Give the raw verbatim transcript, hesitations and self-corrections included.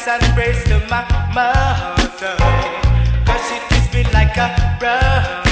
and praise to my mother, cause she treats me like a brother.